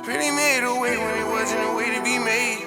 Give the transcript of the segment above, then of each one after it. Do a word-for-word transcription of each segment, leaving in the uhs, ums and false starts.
Really made a way when it wasn't a way to be made.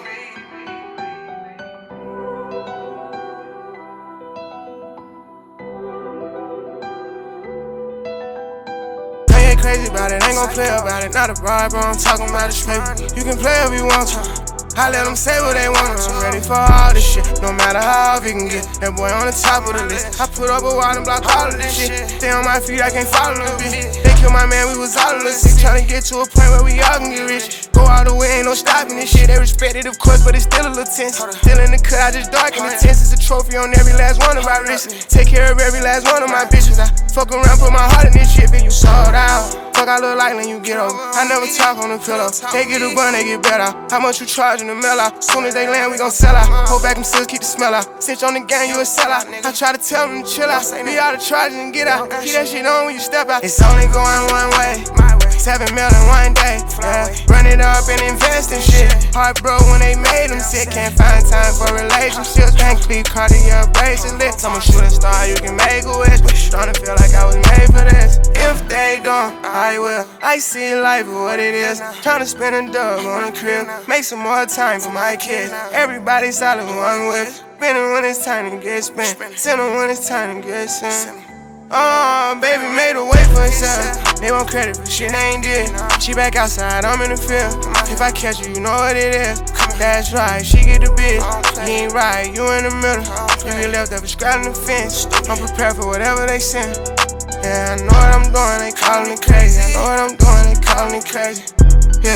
I ain't crazy about it, ain't gon' play about it. Not a bribe, bro, I'm talking about the paper. You can play if you want to. I let them say what they want, I'm ready for all this shit. No matter how off it can get, that boy on the top of the list. I put up a wall and block all of this shit. Stay on my feet, I can't follow a bit. They killed my man, we was all of us sick. Tryna get to a point where we all can get rich. Go all the way, ain't no stopping this shit. They respect it, of course, but it's still a little tense. Still in the cut, I just darken the tense. It's a trophy on every last one of my wrists. Take care of every last one of my bitches. I fuck around, put my heart in this shit, bitch, you sold out. Fuck, I look like when you get over. I never talk on the pillow. They get a bun, they get better. How much you charging the mail out? Soon as they land, we gon' sell out. Hold back them seals, keep the smell out. Cinch on the gang, you a sellout. I try to tell them to chill out. Be out of charge and get out. Keep that shit on when you step out. It's only going one way. Seven mil in one day. Yeah. Run it up and invest in shit. Heart broke when they made them sick. Can't find time for relationships. Can't keep Cartier bracelet. I'm a shooting star, you can make a wish. Starting to feel like I was made for this. If they don't, I will. I see life for what it is. Tryna spend a dub on a crib. Make some more time for my kids. Everybody solid one with. Spending when it's time to get spent. Sending when it's time to get sent. Oh, baby made a way for herself. They want credit for shit they ain't did. She back outside, I'm in the field. If I catch you, you know what it is. That's right, she get the bid. You ain't right, you in the middle. You get left up and scratching the fence. I'm prepared for whatever they send. Yeah, I know what I'm doing, they calling me crazy. I know what I'm doing, they calling me crazy. Yeah.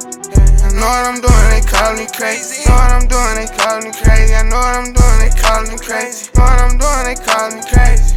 I know what I'm doing, they calling me crazy. Know what I'm doing, they calling me crazy. I know what I'm doing, they calling me crazy. Know what I'm doing, they calling me crazy.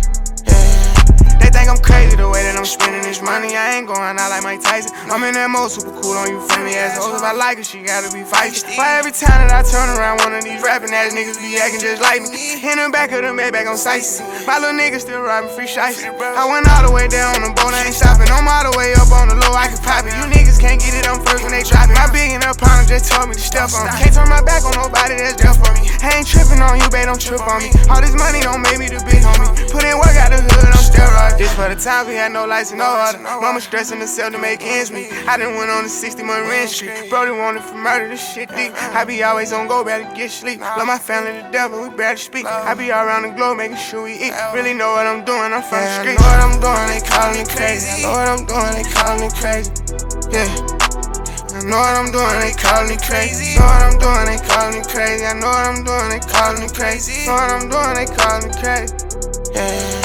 They think I'm crazy the way that I'm spending this money. I ain't going out like Mike Tyson. I'm in that mode, super cool on you friendly ass hoes. If I like her, she gotta be feisty. Why every time that I turn around, one of these rapping ass niggas be acting just like me? In the back of the Maybach on Sice. My little nigga still robbing free shiesty. I went all the way down on the boat, I ain't stopping. I'm all the way up on the low, I can pop it. You niggas can't get it, I'm first when they drop it. My big and up partner just told me to step on me. Can't turn my back on nobody that's there for me. I ain't tripping on you, babe, don't trip on me. All this money don't make me the big homie. Put in work out the hood, I'm steroids. This for the time we had no lights and no water. Mama stressing herself to make ends meet. I done went on a sixty month rent street. Brody wanted for murder, this shit deep. I be always on go, barely get sleep. Love my family to death, but we barely speak. I be all around the globe making sure we eat. Really know what I'm doing, I'm from the street. I know what I'm doing, they calling me crazy. I know what I'm doing, they calling me crazy. Yeah. I know what I'm doing, they calling me crazy. Know what I'm doing, they calling me crazy. I know what I'm doing, they calling me crazy. Know what I'm doing, they calling me crazy. Yeah.